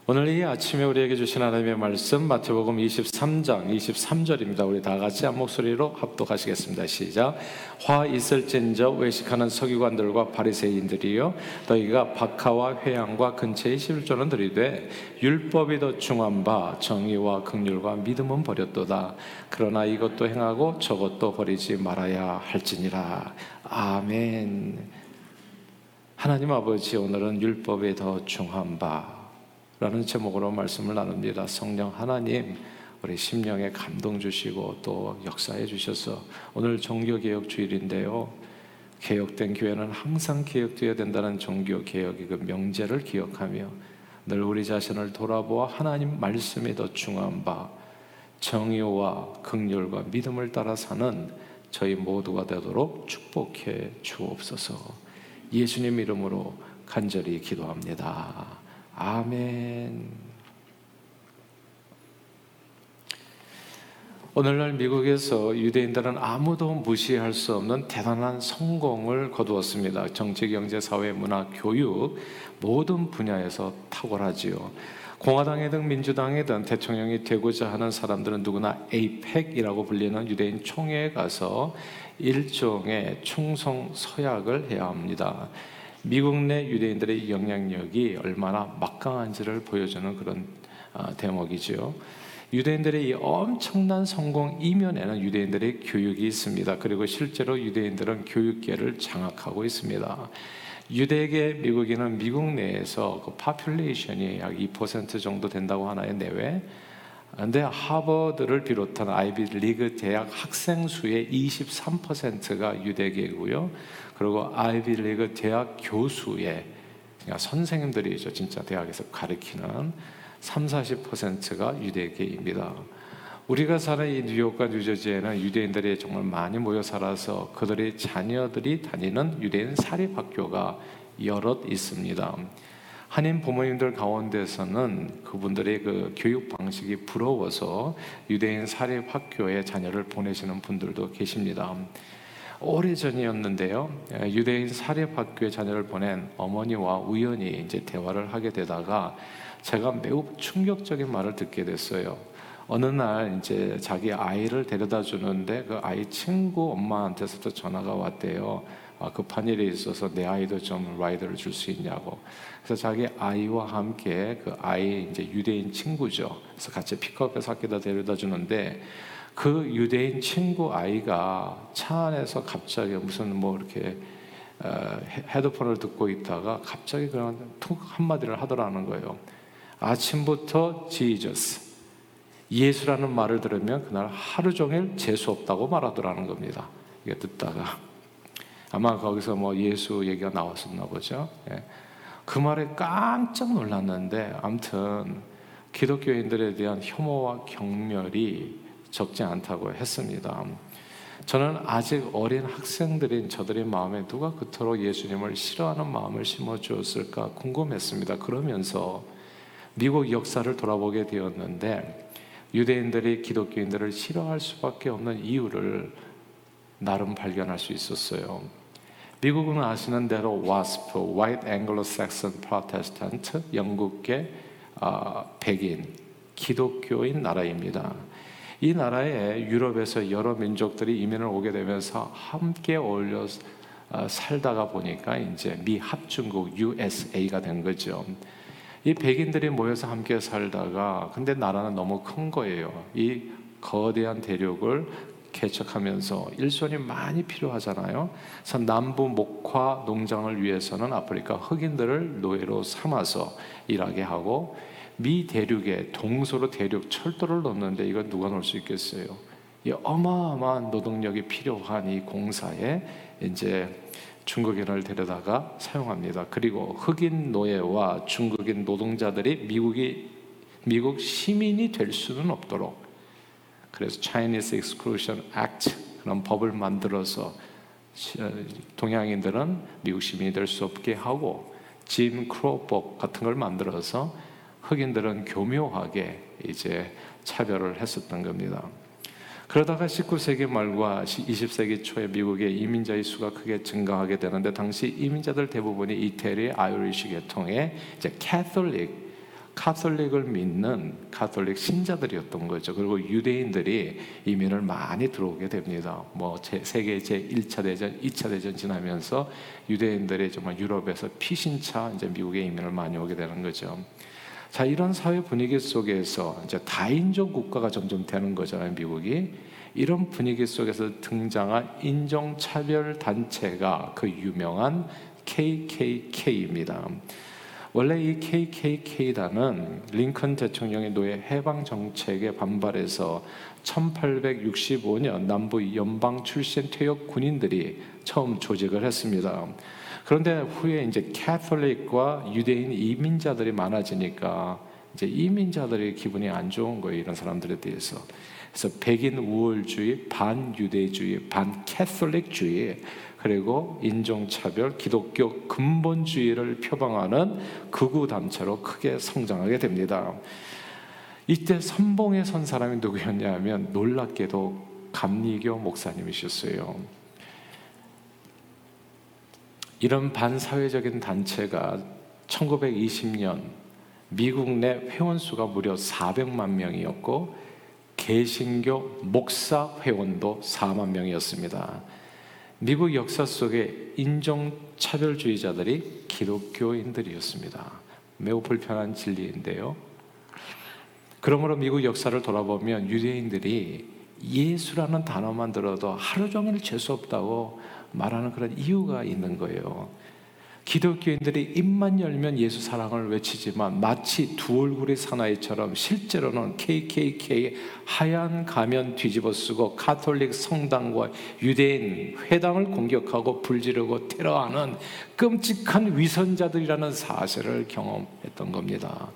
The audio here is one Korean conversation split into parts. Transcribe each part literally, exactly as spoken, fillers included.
오늘 이 아침에 우리에게 주신 하나님의 말씀 마태복음 이십삼 장 이십삼 절입니다. 우리 다 같이 한 목소리로 합독하시겠습니다. 시작. 화 있을진저 외식하는 서기관들과 바리새인들이여, 너희가 박하와 회양과 근처의 십일조는 들이되 율법이 더 중한 바 정의와 긍휼과 믿음은 버렸도다. 그러나 이것도 행하고 저것도 버리지 말아야 할지니라. 아멘. 하나님 아버지, 오늘은 율법이 더 중한 바 라는 제목으로 말씀을 나눕니다. 성령 하나님, 우리 심령에 감동 주시고 또 역사해 주셔서 오늘 종교개혁 주일인데요, 개혁된 교회는 항상 개혁되어야 된다는 종교개혁의 그 명제를 기억하며 늘 우리 자신을 돌아보아 하나님 말씀이 더 중요한 바 정의와 긍휼과 믿음을 따라 사는 저희 모두가 되도록 축복해 주옵소서. 예수님 이름으로 간절히 기도합니다. 아멘. 오늘날 미국에서 유대인들은 아무도 무시할 수 없는 대단한 성공을 거두었습니다. 정치, 경제, 사회, 문화, 교육 모든 분야에서 탁월하지요. 공화당이든 민주당이든 대통령이 되고자 하는 사람들은 누구나 에이펙이라고 불리는 유대인 총회에 가서 일종의 충성 서약을 해야 합니다. 미국 내 유대인들의 영향력이 얼마나 막강한지를 보여주는 그런 대목이죠. 유대인들의 이 엄청난 성공 이면에는 유대인들의 교육이 있습니다. 그리고 실제로 유대인들은 교육계를 장악하고 있습니다. 유대계 미국인은 미국 내에서 그 파퓰레이션이 약 이 퍼센트 정도 된다고 하나요, 내외. 그런데 하버드를 비롯한 아이비 리그 대학 학생 수의 이십삼 퍼센트가 유대계고요. 그리고 아이비 리그 대학 교수의, 그러니까 선생님들이죠, 진짜 대학에서 가르치는 삼, 사십 퍼센트가 유대계입니다. 우리가 사는 이 뉴욕과 뉴저지에는 유대인들이 정말 많이 모여 살아서 그들의 자녀들이 다니는 유대인 사립학교가 여럿 있습니다. 한인 부모님들 가운데서는 그분들의 그 교육 방식이 부러워서 유대인 사립학교에 자녀를 보내시는 분들도 계십니다. 오래전이었는데요, 유대인 사립학교에 자녀를 보낸 어머니와 우연히 이제 대화를 하게 되다가 제가 매우 충격적인 말을 듣게 됐어요. 어느 날 이제 자기 아이를 데려다 주는데 그 아이 친구 엄마한테서도 전화가 왔대요. 아, 급한 일이 있어서 내 아이도 좀 라이드를 줄 수 있냐고. 그래서 자기 아이와 함께 그 아이 이제 유대인 친구죠. 그래서 같이 픽업해서 학교에다 데려다 주는데 그 유대인 친구 아이가 차 안에서 갑자기 무슨 뭐 이렇게 어, 헤드폰을 듣고 있다가 갑자기 그런 툭 한마디를 하더라는 거예요. 아침부터 지저스, 예수라는 말을 들으면 그날 하루 종일 재수 없다고 말하더라는 겁니다. 이게 듣다가 아마 거기서 뭐 예수 얘기가 나왔었나 보죠. 예. 그 말에 깜짝 놀랐는데, 아무튼 기독교인들에 대한 혐오와 경멸이 적지 않다고 했습니다. 저는 아직 어린 학생들인 저들의 마음에 누가 그토록 예수님을 싫어하는 마음을 심어주었을까 궁금했습니다. 그러면서 미국 역사를 돌아보게 되었는데 유대인들이 기독교인들을 싫어할 수밖에 없는 이유를 나름 발견할 수 있었어요. 미국은 아시는 대로 와스프, White Anglo-Saxon Protestant, 영국계 아, 백인, 기독교인 나라입니다. 이 나라에 유럽에서 여러 민족들이 이민을 오게 되면서 함께 어울려 살다가 보니까 이제 미 합중국 유에스에이가 된 거죠. 이 백인들이 모여서 함께 살다가, 근데 나라는 너무 큰 거예요. 이 거대한 대륙을 개척하면서 일손이 많이 필요하잖아요. 그래서 남부 목화 농장을 위해서는 아프리카 흑인들을 노예로 삼아서 일하게 하고, 미 대륙에 동서로 대륙 철도를 놓는데 이건 누가 놓을 수 있겠어요? 이 어마어마한 노동력이 필요한 이 공사에 이제 중국인을 데려다가 사용합니다. 그리고 흑인 노예와 중국인 노동자들이 미국이 미국 시민이 될 수는 없도록, 그래서 Chinese Exclusion Act 그런 법을 만들어서 동양인들은 미국 시민이 될 수 없게 하고, 짐 크로법 같은 걸 만들어서 흑인들은 교묘하게 이제 차별을 했었던 겁니다. 그러다가 십구 세기 말과 이십 세기 초에 미국의 이민자의 수가 크게 증가하게 되는데, 당시 이민자들 대부분이 이태리 아이리시 계통의 이제 캐톨릭 카톨릭을 믿는 카톨릭 신자들이었던 거죠. 그리고 유대인들이 이민을 많이 들어오게 됩니다. 뭐 제, 세계 제일 차 대전, 이 차 대전 지나면서 유대인들이 정말 유럽에서 피신차 이제 미국에 이민을 많이 오게 되는 거죠. 자, 이런 사회 분위기 속에서 이제 다인종 국가가 점점 되는 거잖아요, 미국이. 이런 분위기 속에서 등장한 인종차별 단체가 그 유명한 케이케이케이입니다. 원래 이 케이케이케이단은 링컨 대통령의 노예 해방 정책에 반발해서 천팔백육십오 년 남부 연방 출신 퇴역 군인들이 처음 조직을 했습니다. 그런데 후에 이제 캐톨릭과 유대인 이민자들이 많아지니까 이제 이민자들이 기분이 안 좋은 거예요, 이런 사람들에 대해서. 그래서 백인 우월주의, 반유대주의, 반캐톨릭주의, 그리고 인종차별, 기독교 근본주의를 표방하는 극우 단체로 크게 성장하게 됩니다. 이때 선봉에 선 사람이 누구였냐면 놀랍게도 감리교 목사님이셨어요. 이런 반사회적인 단체가 천구백이십 년 미국 내 회원수가 무려 사백만 명이었고 개신교 목사 회원도 사만 명이었습니다. 미국 역사 속에 인종차별주의자들이 기독교인들이었습니다. 매우 불편한 진리인데요. 그러므로 미국 역사를 돌아보면 유대인들이 예수라는 단어만 들어도 하루 종일 재수 없다고 말하는 그런 이유가 있는 거예요. 기독교인들이 입만 열면 예수 사랑을 외치지만 마치 두 얼굴의 사나이처럼 실제로는 케이케이케이 하얀 가면 뒤집어 쓰고 가톨릭 성당과 유대인 회당을 공격하고 불지르고 테러하는 끔찍한 위선자들이라는 사실을 경험했던 겁니다.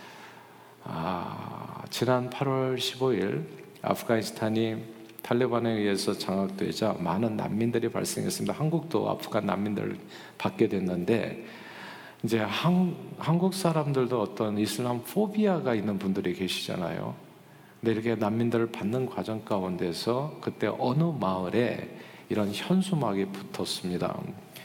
아, 지난 팔월 십오일 아프가니스탄이 탈레반에 의해서 장악되자 많은 난민들이 발생했습니다. 한국도 아프간 난민들을 받게 됐는데 이제 한, 한국 사람들도 어떤 이슬람 포비아가 있는 분들이 계시잖아요. 근데 이렇게 난민들을 받는 과정 가운데서 그때 어느 마을에 이런 현수막이 붙었습니다.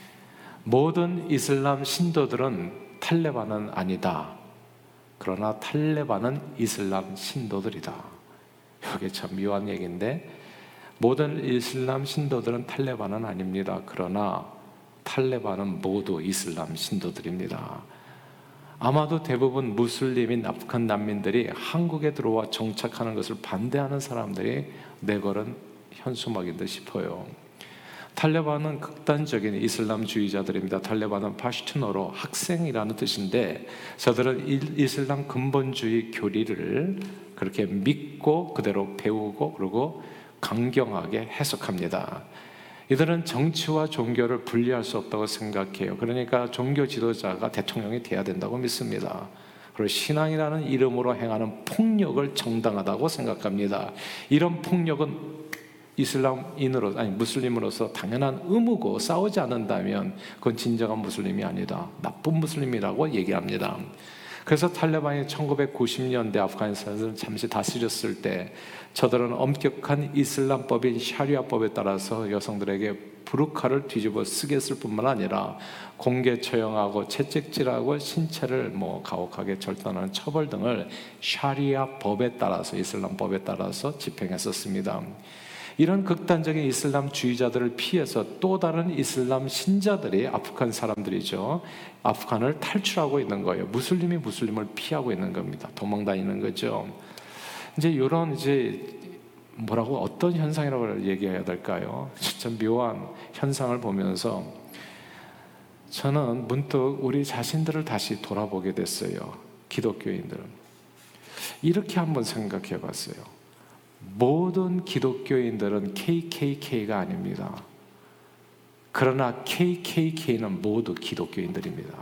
모든 이슬람 신도들은 탈레반은 아니다. 그러나 탈레반은 이슬람 신도들이다. 이게 참 묘한 얘기인데 모든 이슬람 신도들은 탈레반은 아닙니다. 그러나 탈레반은 모두 이슬람 신도들입니다. 아마도 대부분 무슬림인 아프간 난민들이 한국에 들어와 정착하는 것을 반대하는 사람들이 내걸은 현수막인 듯 싶어요. 탈레반은 극단적인 이슬람주의자들입니다. 탈레반은 파슈투너로 학생이라는 뜻인데 저들은 이슬람 근본주의 교리를 그렇게 믿고 그대로 배우고 그리고 강경하게 해석합니다. 이들은 정치와 종교를 분리할 수 없다고 생각해요. 그러니까 종교 지도자가 대통령이 돼야 된다고 믿습니다. 그리고 신앙이라는 이름으로 행하는 폭력을 정당하다고 생각합니다. 이런 폭력은 이슬람인으로 아니 무슬림으로서 당연한 의무고 싸우지 않는다면 그건 진정한 무슬림이 아니다. 나쁜 무슬림이라고 얘기합니다. 그래서 탈레반이 천구백구십 년대 아프가니스탄을 잠시 다스렸을 때 저들은 엄격한 이슬람법인 샤리아법에 따라서 여성들에게 부르카를 뒤집어 쓰게 했을 뿐만 아니라 공개 처형하고 채찍질하고 신체를 뭐 가혹하게 절단하는 처벌 등을 샤리아법에 따라서 이슬람법에 따라서 집행했었습니다. 이런 극단적인 이슬람주의자들을 피해서 또 다른 이슬람 신자들이 아프간 사람들이죠. 아프간을 탈출하고 있는 거예요. 무슬림이 무슬림을 피하고 있는 겁니다. 도망다니는 거죠. 이제 이런 이제 뭐라고 어떤 현상이라고 얘기해야 될까요? 진짜 묘한 현상을 보면서 저는 문득 우리 자신들을 다시 돌아보게 됐어요. 기독교인들은 이렇게 한번 생각해 봤어요. 모든 기독교인들은 케이케이케이가 아닙니다. 그러나 케이케이케이는 모두 기독교인들입니다.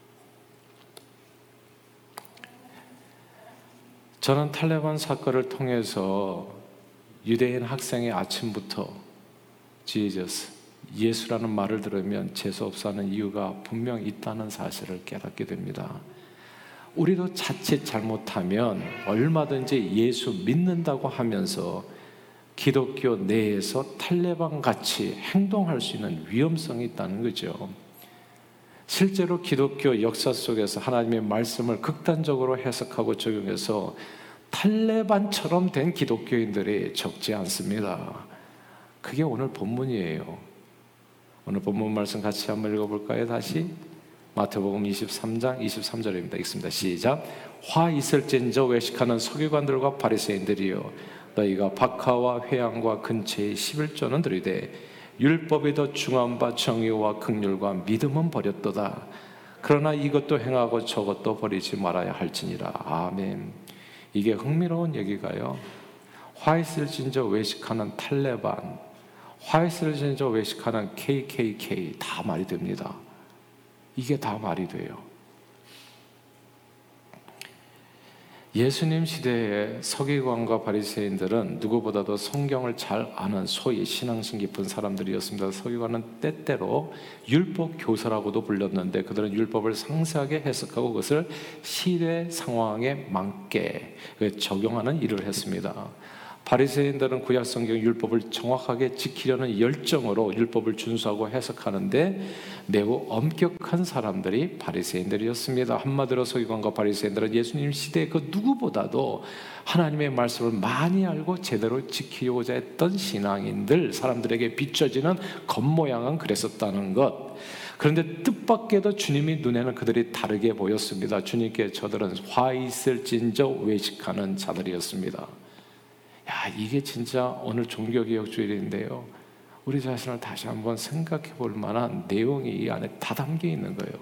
저는 탈레반 사건을 통해서 유대인 학생의 아침부터 지저스, 예수라는 말을 들으면 재수없어 하는 이유가 분명 있다는 사실을 깨닫게 됩니다. 우리도 자칫 잘못하면 얼마든지 예수 믿는다고 하면서 기독교 내에서 탈레반 같이 행동할 수 있는 위험성이 있다는 거죠. 실제로 기독교 역사 속에서 하나님의 말씀을 극단적으로 해석하고 적용해서 탈레반처럼 된 기독교인들이 적지 않습니다. 그게 오늘 본문이에요. 오늘 본문 말씀 같이 한번 읽어볼까요? 다시 마태복음 이십삼 장 이십삼 절입니다. 읽습니다. 시작. 화 있을진저 외식하는 서기관들과 바리새인들이여, 너희가 박하와 회향과 근처의 십일조는 들이되 율법이 더 중한 바 정의와 긍휼과 믿음은 버렸도다. 그러나 이것도 행하고 저것도 버리지 말아야 할지니라. 아멘. 이게 흥미로운 얘기가요, 화 있을진저 외식하는 탈레반, 화 있을진저 외식하는 케이케이케이 다 말이 됩니다. 이게 다 말이 돼요. 예수님 시대의 서기관과 바리새인들은 누구보다도 성경을 잘 아는 소위 신앙심 깊은 사람들이었습니다. 서기관은 때때로 율법 교사라고도 불렸는데 그들은 율법을 상세하게 해석하고 그것을 시대 상황에 맞게 적용하는 일을 했습니다. 바리새인들은 구약 성경 율법을 정확하게 지키려는 열정으로 율법을 준수하고 해석하는데 매우 엄격한 사람들이 바리새인들이었습니다. 한마디로 서기관과 바리새인들은 예수님 시대 그 누구보다도 하나님의 말씀을 많이 알고 제대로 지키고자 했던 신앙인들, 사람들에게 비춰지는 겉모양은 그랬었다는 것. 그런데 뜻밖에도 주님이 눈에는 그들이 다르게 보였습니다. 주님께 저들은 화 있을진저 외식하는 자들이었습니다. 야, 이게 진짜 오늘 종교개혁주일인데요, 우리 자신을 다시 한번 생각해 볼 만한 내용이 이 안에 다 담겨 있는 거예요.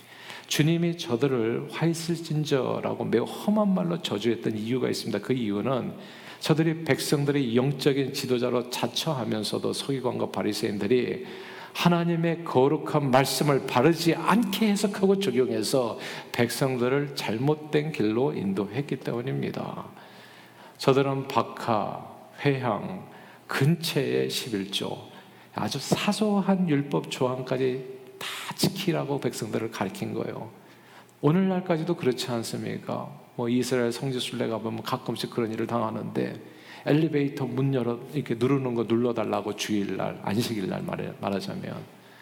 주님이 저들을 화 있을진저라고 매우 험한 말로 저주했던 이유가 있습니다. 그 이유는 저들이 백성들의 영적인 지도자로 자처하면서도 서기관과 바리새인들이 하나님의 거룩한 말씀을 바르지 않게 해석하고 적용해서 백성들을 잘못된 길로 인도했기 때문입니다. 저들은 박하, 회향, 근처의 십일조, 아주 사소한 율법 조항까지 다 지키라고 백성들을 가르친 거예요. 오늘날까지도 그렇지 않습니까? 뭐 이스라엘 성지순례 가보면 가끔씩 그런 일을 당하는데 엘리베이터 문 열어 이렇게 누르는 거 눌러달라고, 주일날, 안식일날 말해, 말하자면.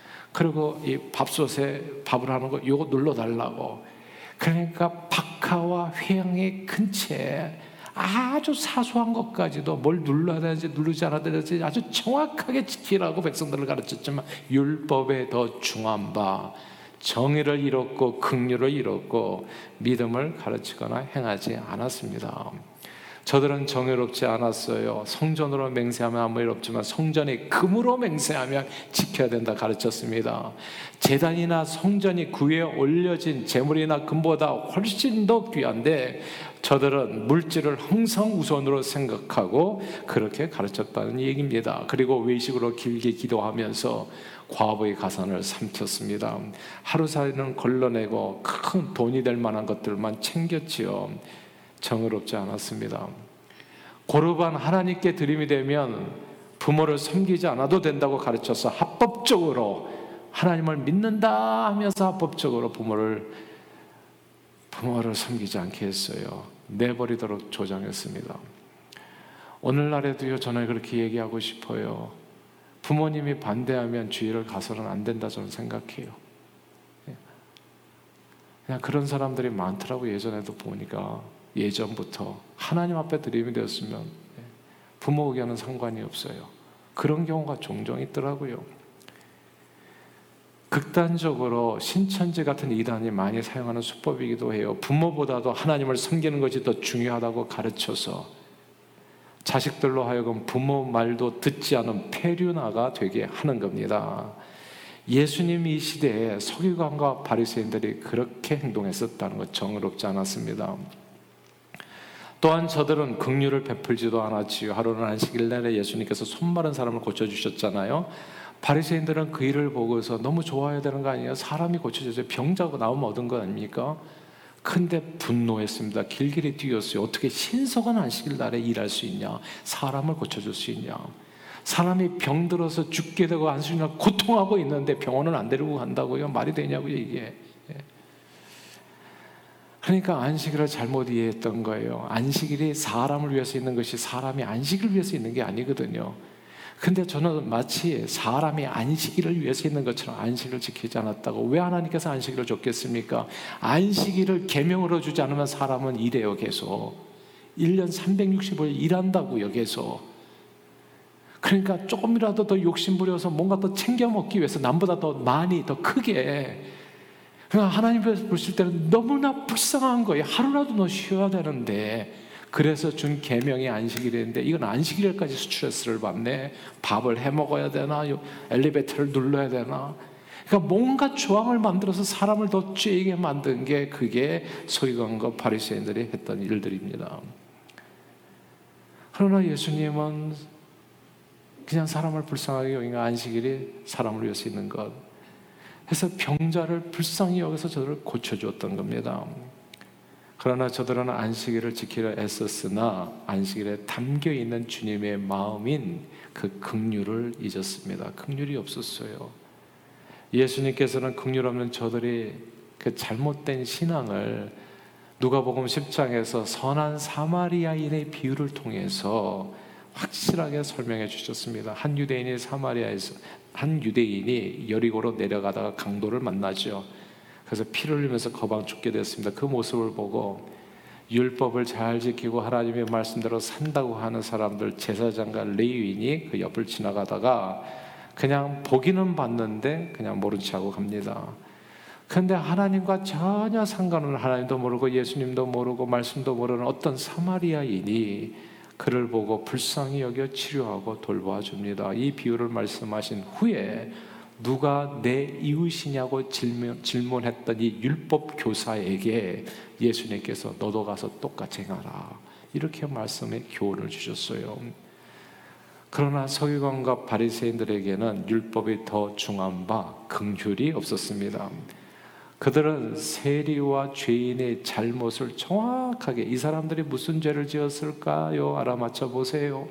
그리고 이 밥솥에 밥을 하는 거 이거 눌러달라고. 그러니까 박하와 회향의 근처에 아주 사소한 것까지도 뭘 눌러야 되는지 누르지 않아야 되는지 아주 정확하게 지키라고 백성들을 가르쳤지만 율법에 더 중한 바 정의를 잃었고 긍휼을 잃었고 믿음을 가르치거나 행하지 않았습니다. 저들은 정의롭지 않았어요. 성전으로 맹세하면 아무 일 없지만 성전의 금으로 맹세하면 지켜야 된다 가르쳤습니다. 제단이나 성전이 그 위에 올려진 제물이나 금보다 훨씬 더 귀한데 저들은 물질을 항상 우선으로 생각하고 그렇게 가르쳤다는 얘기입니다. 그리고 외식으로 길게 기도하면서 과부의 가산을 삼켰습니다. 하루살이는 걸러내고 큰 돈이 될 만한 것들만 챙겼지요. 정의롭지 않았습니다. 고르반 하나님께 드림이 되면 부모를 섬기지 않아도 된다고 가르쳐서 합법적으로 하나님을 믿는다 하면서 합법적으로 부모를 부모를 섬기지 않게 했어요. 내버리도록 조장했습니다. 오늘날에도요, 저는 그렇게 얘기하고 싶어요. 부모님이 반대하면 주일을 가서는 안 된다 저는 생각해요. 그냥 그런 사람들이 많더라고요. 예전에도 보니까 예전부터 하나님 앞에 드림이 되었으면 부모 의견은 상관이 없어요. 그런 경우가 종종 있더라고요. 극단적으로 신천지 같은 이단이 많이 사용하는 수법이기도 해요. 부모보다도 하나님을 섬기는 것이 더 중요하다고 가르쳐서 자식들로 하여금 부모 말도 듣지 않은 폐륜아가 되게 하는 겁니다. 예수님이 이 시대에 서기관과 바리새인들이 그렇게 행동했었다는 것 정의롭지 않았습니다. 또한 저들은 긍휼을 베풀지도 않았지요. 하루는 안식일 날에 예수님께서 손 마른 사람을 고쳐주셨잖아요. 바리새인들은 그 일을 보고서 너무 좋아해야 되는 거 아니에요? 사람이 고쳐져서 병자고 나오면 얻은 거 아닙니까? 근데 분노했습니다. 길길이 뛰었어요. 어떻게 신성한 안식일 날에 일할 수 있냐? 사람을 고쳐줄 수 있냐? 사람이 병들어서 죽게 되고 안식일 날 고통하고 있는데 병원을 안 데리고 간다고요? 말이 되냐고요 이게. 그러니까 안식일을 잘못 이해했던 거예요. 안식일이 사람을 위해서 있는 것이 사람이 안식을 위해서 있는 게 아니거든요. 근데 저는 마치 사람이 안식일을 위해서 있는 것처럼 안식을 지키지 않았다고. 왜 하나님께서 안식일을 줬겠습니까? 안식일을 계명으로 주지 않으면 사람은 일해요, 계속. 일 년 삼백육십오 일 일한다고요, 계속. 그러니까 조금이라도 더 욕심부려서 뭔가 더 챙겨 먹기 위해서 남보다 더 많이, 더 크게. 그러니까 하나님께서 보실 때는 너무나 불쌍한 거예요. 하루라도 너 쉬어야 되는데. 그래서 준 계명이 안식일인데 이건 안식일까지 스트레스를 받네. 밥을 해 먹어야 되나? 엘리베이터를 눌러야 되나? 그러니까 뭔가 조항을 만들어서 사람을 더 쬐게 만든 게 그게 서기관과 바리새인들이 했던 일들입니다. 그러나 예수님은 그냥 사람을 불쌍하게 여기가 안식일이 사람을 위해서 있는 것. 해서 병자를 불쌍히 여기서 저들을 고쳐주었던 겁니다. 그러나 저들은 안식일을 지키려 애썼으나 안식일에 담겨있는 주님의 마음인 그 긍휼을 잊었습니다. 긍휼이 없었어요. 예수님께서는 긍휼 없는 저들이 그 잘못된 신앙을 누가복음 십 장에서 선한 사마리아인의 비유를 통해서 확실하게 설명해 주셨습니다. 한 유대인이 사마리아에서 한 유대인이 여리고로 내려가다가 강도를 만나죠. 그래서 피를 흘리면서 거방 죽게 됐습니다. 그 모습을 보고 율법을 잘 지키고 하나님의 말씀대로 산다고 하는 사람들, 제사장과 레위인이 그 옆을 지나가다가 그냥 보기는 봤는데 그냥 모른 척하고 갑니다. 그런데 하나님과 전혀 상관없는, 하나님도 모르고 예수님도 모르고 말씀도 모르는 어떤 사마리아인이 그를 보고 불쌍히 여겨 치료하고 돌보아 줍니다. 이 비유를 말씀하신 후에 누가 내 이웃이냐고 질문, 질문했던 이 율법 교사에게 예수님께서 너도 가서 똑같이 행하라, 이렇게 말씀의 교훈을 주셨어요. 그러나 서기관과 바리새인들에게는 율법이 더 중한 바 긍휼이 없었습니다. 그들은 세리와 죄인의 잘못을 정확하게, 이 사람들이 무슨 죄를 지었을까요? 알아맞혀 보세요.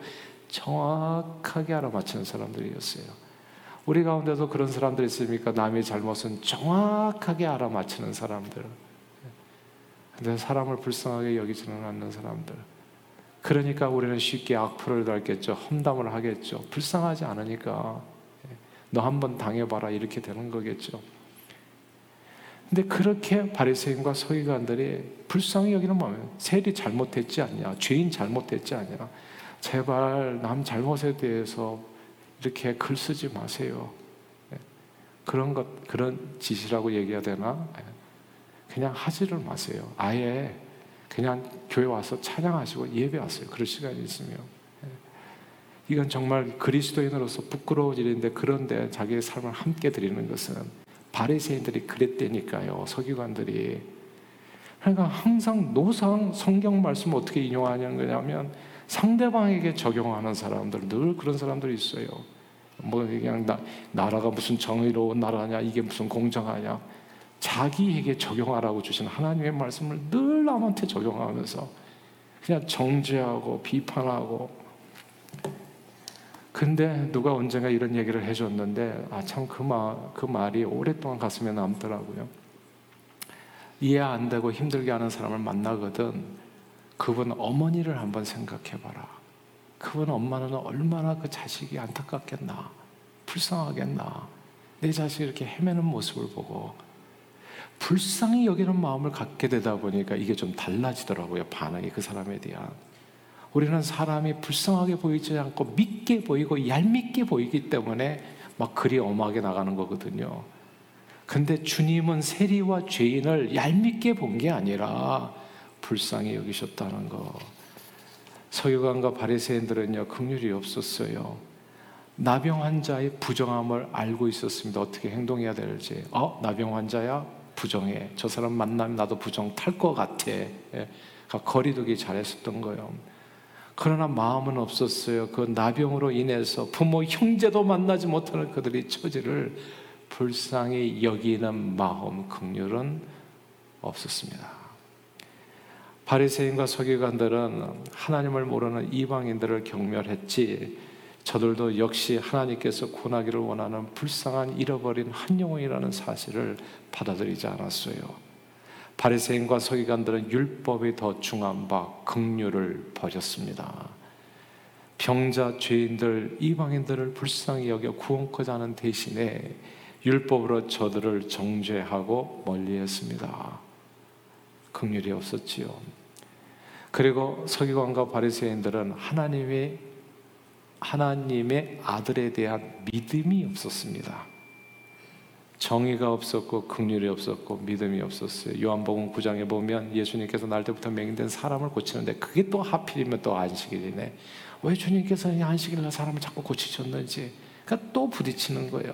정확하게 알아맞히는 사람들이었어요. 우리 가운데도 그런 사람들이 있습니까? 남의 잘못은 정확하게 알아맞히는 사람들. 근데 사람을 불쌍하게 여기지는 않는 사람들. 그러니까 우리는 쉽게 악플을 달겠죠. 험담을 하겠죠. 불쌍하지 않으니까 너 한번 당해봐라, 이렇게 되는 거겠죠. 근데 그렇게 바리새인과 서기관들이 불쌍히 여기는 마음에, 세리 잘못했지 않냐, 죄인 잘못했지 않냐, 제발 남 잘못에 대해서 이렇게 글 쓰지 마세요. 그런 것, 그런 짓이라고 얘기해야 되나? 그냥 하지를 마세요. 아예 그냥 교회 와서 찬양하시고 예배하세요. 그럴 시간이 있으면. 이건 정말 그리스도인으로서 부끄러운 일인데, 그런데 자기의 삶을 함께 드리는 것은, 바리새인들이 그랬다니까요, 서기관들이. 그러니까 항상 노상 성경 말씀을 어떻게 인용하냐는 거냐면 상대방에게 적용하는 사람들, 늘 그런 사람들이 있어요. 뭐 그냥 나, 나라가 무슨 정의로운 나라냐, 이게 무슨 공정하냐, 자기에게 적용하라고 주신 하나님의 말씀을 늘 남한테 적용하면서 그냥 정죄하고 비판하고. 근데 누가 언젠가 이런 얘기를 해줬는데, 아, 참 그 말, 그 말이 오랫동안 가슴에 남더라고요. 이해 안 되고 힘들게 하는 사람을 만나거든, 그분 어머니를 한번 생각해봐라. 그분 엄마는 얼마나 그 자식이 안타깝겠나, 불쌍하겠나. 내 자식이 이렇게 헤매는 모습을 보고 불쌍히 여기는 마음을 갖게 되다 보니까 이게 좀 달라지더라고요, 반응이 그 사람에 대한. 우리는 사람이 불쌍하게 보이지 않고 믿게 보이고 얄밉게 보이기 때문에 막 글이 엄하게 나가는 거거든요. 근데 주님은 세리와 죄인을 얄밉게 본 게 아니라 불쌍히 여기셨다는 거. 서기관과 바리새인들은요, 긍휼이 없었어요. 나병 환자의 부정함을 알고 있었습니다. 어떻게 행동해야 될지. 어? 나병 환자야? 부정해. 저 사람 만나면 나도 부정 탈 것 같아. 예. 거리두기 잘했었던 거예요. 그러나 마음은 없었어요. 그 나병으로 인해서 부모, 형제도 만나지 못하는 그들의 처지를 불쌍히 여기는 마음, 긍휼은 없었습니다. 바리새인과 서기관들은 하나님을 모르는 이방인들을 경멸했지, 저들도 역시 하나님께서 구원하기를 원하는 불쌍한 잃어버린 한 영혼이라는 사실을 받아들이지 않았어요. 바리새인과 서기관들은 율법이 더 중한 바 긍휼을 버렸습니다. 병자, 죄인들, 이방인들을 불쌍히 여겨 구원코자 하는 대신에 율법으로 저들을 정죄하고 멀리했습니다. 긍휼이 없었지요. 그리고 서기관과 바리새인들은 하나님의 하나님의 아들에 대한 믿음이 없었습니다. 정의가 없었고 긍휼이 없었고 믿음이 없었어요. 요한복음 구 장에 보면 예수님께서 날 때부터 맹인된 사람을 고치는데 그게 또 하필이면 또 안식일이네. 왜 주님께서 안식일날 사람을 자꾸 고치셨는지 그러니까 또 부딪히는 거예요.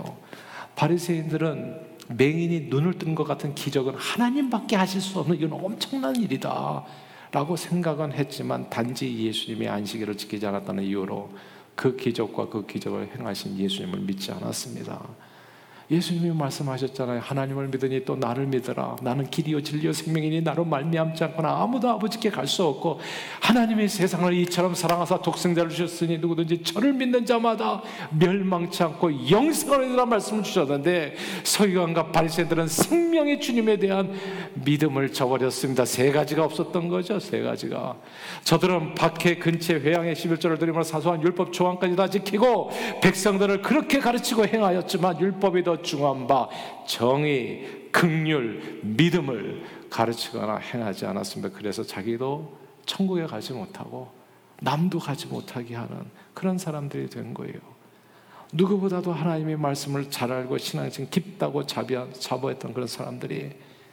바리새인들은 맹인이 눈을 뜬 것 같은 기적은 하나님밖에 하실 수 없는 이건 엄청난 일이다 라고 생각은 했지만 단지 예수님이 안식일을 지키지 않았다는 이유로 그 기적과 그 기적을 행하신 예수님을 믿지 않았습니다. 예수님이 말씀하셨잖아요. 하나님을 믿으니 또 나를 믿으라. 나는 길이요 진리요 생명이니 나로 말미암지 않거나 아무도 아버지께 갈 수 없고 하나님이 세상을 이처럼 사랑하사 독생자를 주셨으니 누구든지 저를 믿는 자마다 멸망치 않고 영생을 얻으라 말씀을 주셨는데 서기관과 바리새인들은 생명의 주님에 대한 믿음을 저버렸습니다. 세 가지가 없었던 거죠. 세 가지가. 저들은 박해 근처 회양의 십일조를 드리며 사소한 율법 조항까지 다 지키고 백성들을 그렇게 가르치고 행하였지만 율법이 더 중요한 바 정의, 긍휼, 믿음을 가르치거나 행하지 않았습니다. 그래서 자기도 천국에 가지 못하고 남도 가지 못하게 하는 그런 사람들이 된 거예요. 누구보다도 하나님의 말씀을 잘 알고 신앙심 깊다고 자부했던 그런 사람들이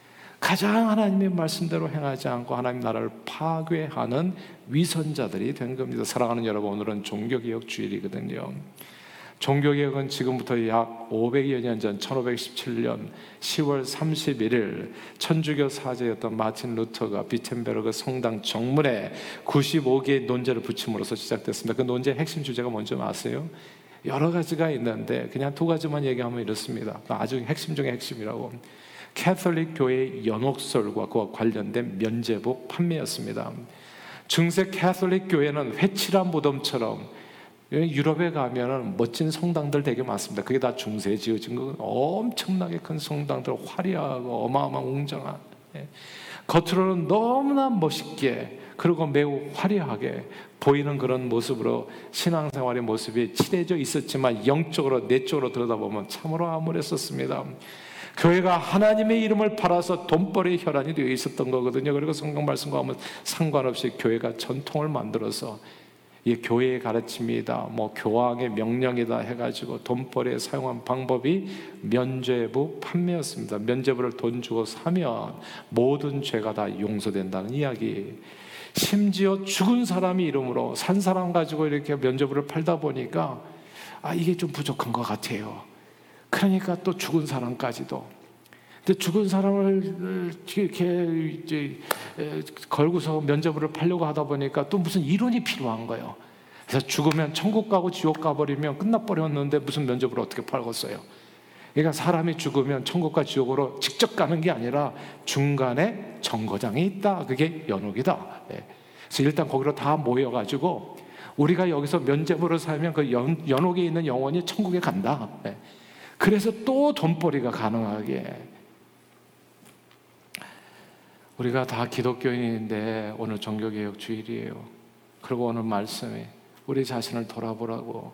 가장 하나님의 말씀대로 행하지 않고 하나님 나라를 파괴하는 위선자들이 된 겁니다. 사랑하는 여러분, 오늘은 종교개혁 주일이거든요. 종교개혁은 지금부터 약 오백여 년 전 천오백십칠 년 시월 삼십일일 천주교 사제였던 마틴 루터가 비텐베르그 성당 정문에 구십오 개의 논제를 붙임으로써 시작됐습니다. 그 논제의 핵심 주제가 뭔지 아세요? 여러 가지가 있는데 그냥 두 가지만 얘기하면 이렇습니다. 아주 핵심 중에 핵심이라고. 캐톨릭 교회의 연옥설과 그와 관련된 면죄부 판매였습니다. 중세 캐톨릭 교회는 회칠한 무덤처럼 유럽에 가면은 멋진 성당들 되게 많습니다. 그게 다 중세에 지어진 거 엄청나게 큰 성당들, 화려하고 어마어마한 웅장한, 예. 겉으로는 너무나 멋있게 그리고 매우 화려하게 보이는 그런 모습으로 신앙생활의 모습이 칠해져 있었지만 영적으로 내적으로 들여다보면 참으로 암울했었습니다. 교회가 하나님의 이름을 팔아서 돈벌이의 혈안이 되어 있었던 거거든요. 그리고 성경 말씀과 상관없이 교회가 전통을 만들어서 이 교회의 가르침이다, 뭐 교황의 명령이다 해가지고 돈벌이에 사용한 방법이 면죄부 판매였습니다. 면죄부를 돈 주고 사면 모든 죄가 다 용서된다는 이야기. 심지어 죽은 사람이 이름으로 산 사람 가지고 이렇게 면죄부를 팔다 보니까 아 이게 좀 부족한 것 같아요. 그러니까 또 죽은 사람까지도. 근데 죽은 사람을 이렇게 이제 걸고서 면죄부를 팔려고 하다 보니까 또 무슨 이론이 필요한 거예요. 그래서 죽으면 천국 가고 지옥 가버리면 끝나버렸는데 무슨 면죄부를 어떻게 팔겠어요? 그러니까 사람이 죽으면 천국과 지옥으로 직접 가는 게 아니라 중간에 정거장이 있다. 그게 연옥이다. 그래서 일단 거기로 다 모여가지고 우리가 여기서 면죄부를 사면 그 연, 연옥에 있는 영혼이 천국에 간다. 그래서 또 돈벌이가 가능하게. 우리가 다 기독교인인데 오늘 종교개혁 주일이에요. 그리고 오늘 말씀에 우리 자신을 돌아보라고.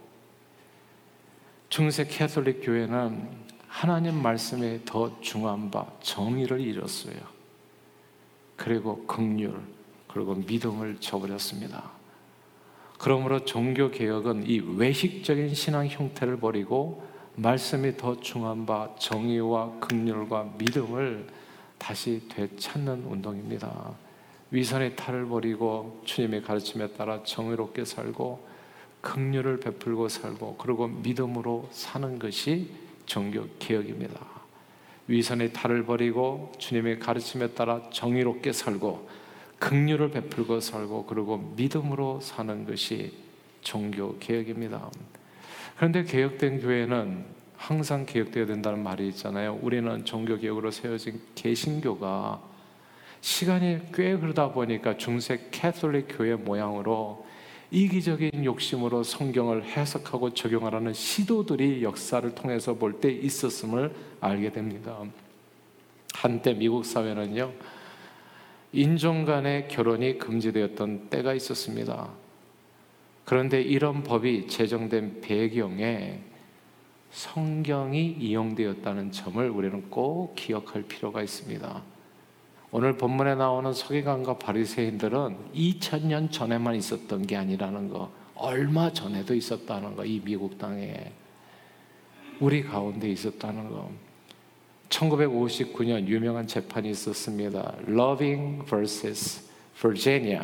중세 캐톨릭 교회는 하나님 말씀에 더 중요한 바 정의를 잃었어요. 그리고 긍휼, 그리고 믿음을 저버렸습니다. 그러므로 종교개혁은 이 외식적인 신앙 형태를 버리고 말씀이 더 중요한 바 정의와 긍휼과 믿음을 다시 되찾는 운동입니다. 위선의 탈을 버리고 주님의 가르침에 따라 정의롭게 살고 긍휼을 베풀고 살고 그리고 믿음으로 사는 것이 종교개혁입니다. 위선의 탈을 버리고 주님의 가르침에 따라 정의롭게 살고 긍휼을 베풀고 살고 그리고 믿음으로 사는 것이 종교개혁입니다. 그런데 개혁된 교회는 항상 개혁되어야 된다는 말이 있잖아요. 우리는 종교개혁으로 세워진 개신교가 시간이 꽤 흐르다 보니까 중세 캐톨릭 교회 모양으로 이기적인 욕심으로 성경을 해석하고 적용하라는 시도들이 역사를 통해서 볼 때 있었음을 알게 됩니다. 한때 미국 사회는요, 인종 간의 결혼이 금지되었던 때가 있었습니다. 그런데 이런 법이 제정된 배경에 성경이 이용되었다는 점을 우리는 꼭 기억할 필요가 있습니다. 오늘 본문에 나오는 서기관과 바리새인들은 이천 년 전에만 있었던 게 아니라는 거, 얼마 전에도 있었다는 거, 이 미국 땅에 우리 가운데 있었다는 거. 천구백오십구 년 유명한 재판이 있었습니다. Loving vs Virginia.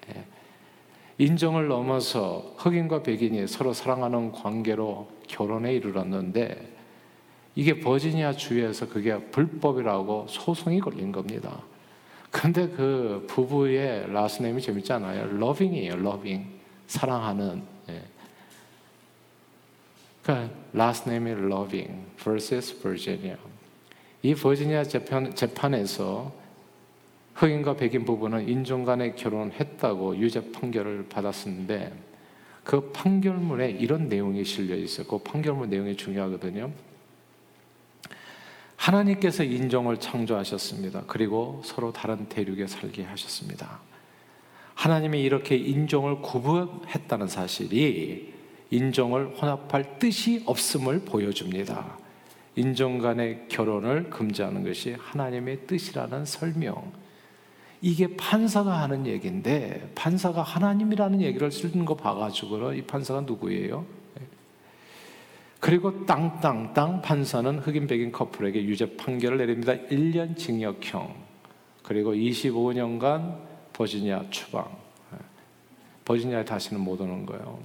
인종을 넘어서 흑인과 백인이 서로 사랑하는 관계로 결혼에 이르렀는데 이게 버지니아 주에서 그게 불법이라고 소송이 걸린 겁니다. 근데 그 부부의 라스네임이 재밌잖아요. Loving이에요. Loving. 사랑하는. 예. 그러니까 라스네임이 Loving vs Virginia. 이 버지니아 재판, 재판에서 흑인과 백인 부부는 인종 간의 결혼을 했다고 유죄 판결을 받았었는데 그 판결문에 이런 내용이 실려 있어요. 그 판결문 내용이 중요하거든요. 하나님께서 인종을 창조하셨습니다. 그리고 서로 다른 대륙에 살게 하셨습니다. 하나님이 이렇게 인종을 구분했다는 사실이 인종을 혼합할 뜻이 없음을 보여줍니다. 인종 간의 결혼을 금지하는 것이 하나님의 뜻이라는 설명. 이게 판사가 하는 얘기인데 판사가 하나님이라는 얘기를 쓰는 거 봐가지고는 이 판사가 누구예요? 그리고 땅땅땅 판사는 흑인 백인 커플에게 유죄 판결을 내립니다. 일 년 징역형 그리고 이십오 년간 버지니아 추방. 버지니아에 다시는 못 오는 거예요.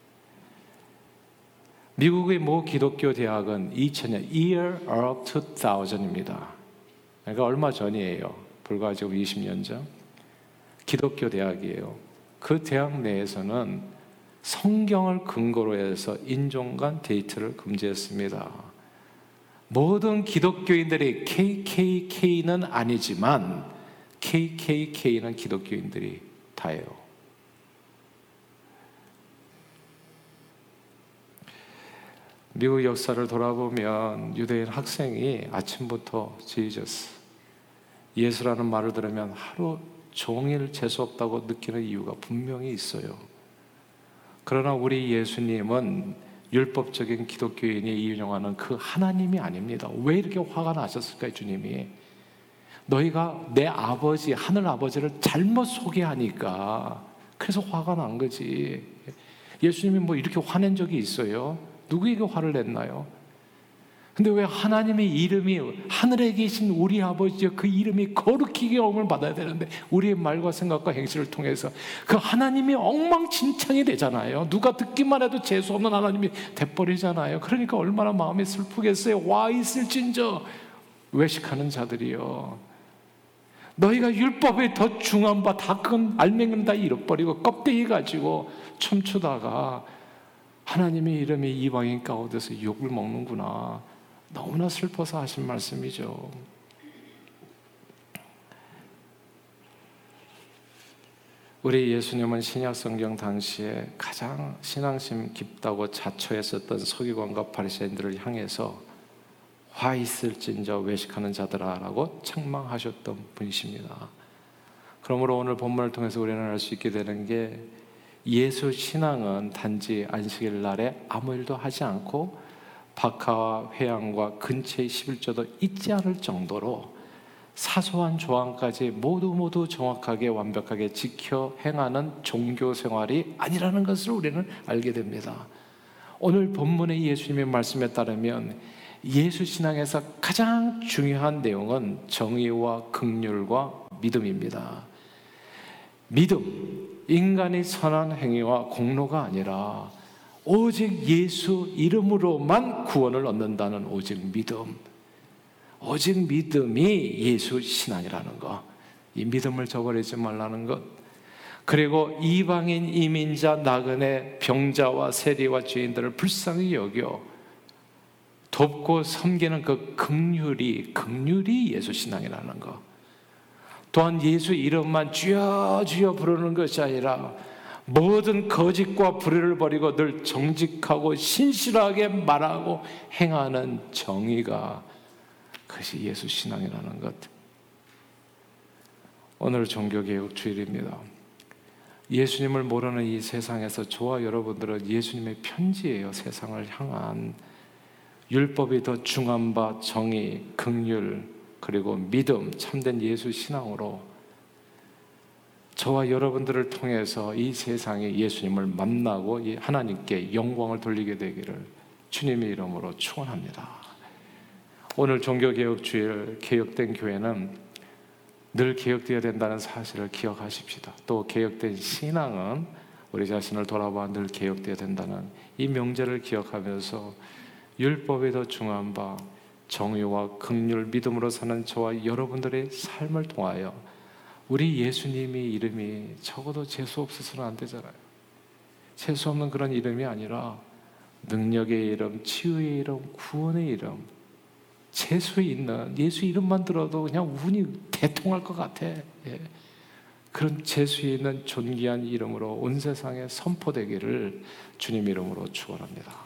미국의 모 기독교 대학은 이천 년 Year of 이천입니다. 그러니까 얼마 전이에요. 불과 지금 이십 년 전. 기독교 대학이에요. 그 대학 내에서는 성경을 근거로 해서 인종 간 데이트를 금지했습니다. 모든 기독교인들이 케이케이케이는 아니지만 케이케이케이는 기독교인들이 다예요. 미국 역사를 돌아보면 유대인 학생이 아침부터 지저스 예수라는 말을 들으면 하루 종일 재수없다고 느끼는 이유가 분명히 있어요. 그러나 우리 예수님은 율법적인 기독교인이 인용하는 그 하나님이 아닙니다. 왜 이렇게 화가 나셨을까요, 주님이? 너희가 내 아버지, 하늘 아버지를 잘못 소개하니까 그래서 화가 난 거지. 예수님이 뭐 이렇게 화낸 적이 있어요? 누구에게 화를 냈나요? 근데 왜 하나님의 이름이 하늘에 계신 우리 아버지여 그 이름이 거룩히 영을 받아야 되는데 우리의 말과 생각과 행실을 통해서 그 하나님이 엉망진창이 되잖아요. 누가 듣기만 해도 재수없는 하나님이 돼버리잖아요. 그러니까 얼마나 마음이 슬프겠어요. 와 있을진저 외식하는 자들이요, 너희가 율법에 더 중한 바 다 큰 알맹이는 다 잃어버리고 껍데기 가지고 춤추다가 하나님의 이름이 이방인 가운데서 욕을 먹는구나. 너무나 슬퍼서 하신 말씀이죠. 우리 예수님은 신약성경 당시에 가장 신앙심 깊다고 자처했었던 서기관과 바리새인들을 향해서 화 있을진저 외식하는 자들아 라고 책망하셨던 분이십니다. 그러므로 오늘 본문을 통해서 우리는 알 수 있게 되는 게 예수 신앙은 단지 안식일 날에 아무 일도 하지 않고 박하와 회양과 근처의 십일조도 잊지 않을 정도로 사소한 조항까지 모두 모두 정확하게 완벽하게 지켜 행하는 종교 생활이 아니라는 것을 우리는 알게 됩니다. 오늘 본문의 예수님의 말씀에 따르면 예수 신앙에서 가장 중요한 내용은 정의와 긍휼과 믿음입니다. 믿음, 인간의 선한 행위와 공로가 아니라 오직 예수 이름으로만 구원을 얻는다는 오직 믿음, 오직 믿음이 예수 신앙이라는 것, 이 믿음을 저버리지 말라는 것. 그리고 이방인, 이민자, 나그네, 병자와 세리와 죄인들을 불쌍히 여겨 돕고 섬기는 그 긍휼이 긍휼이 예수 신앙이라는 것. 또한 예수 이름만 주여 주여 부르는 것이 아니라 모든 거짓과 불의를 버리고 늘 정직하고 신실하게 말하고 행하는 정의가 그것이 예수 신앙이라는 것. 오늘 종교개혁 주일입니다. 예수님을 모르는 이 세상에서 저와 여러분들은 예수님의 편지예요. 세상을 향한 율법이 더 중한 바 정의, 긍휼, 그리고 믿음, 참된 예수 신앙으로 저와 여러분들을 통해서 이 세상에 예수님을 만나고 하나님께 영광을 돌리게 되기를 주님의 이름으로 축원합니다. 오늘 종교개혁주일 개혁된 교회는 늘 개혁되어야 된다는 사실을 기억하십시다. 또 개혁된 신앙은 우리 자신을 돌아봐 늘 개혁되어야 된다는 이 명제를 기억하면서 율법이 더 중요한 바 정의와 긍휼, 믿음으로 사는 저와 여러분들의 삶을 통하여 우리 예수님의 이름이 적어도 재수 없어서는 안 되잖아요. 재수 없는 그런 이름이 아니라 능력의 이름, 치유의 이름, 구원의 이름, 재수 있는 예수 이름만 들어도 그냥 운이 대통할 것 같아. 예. 그런 재수 있는 존귀한 이름으로 온 세상에 선포되기를 주님 이름으로 축원합니다.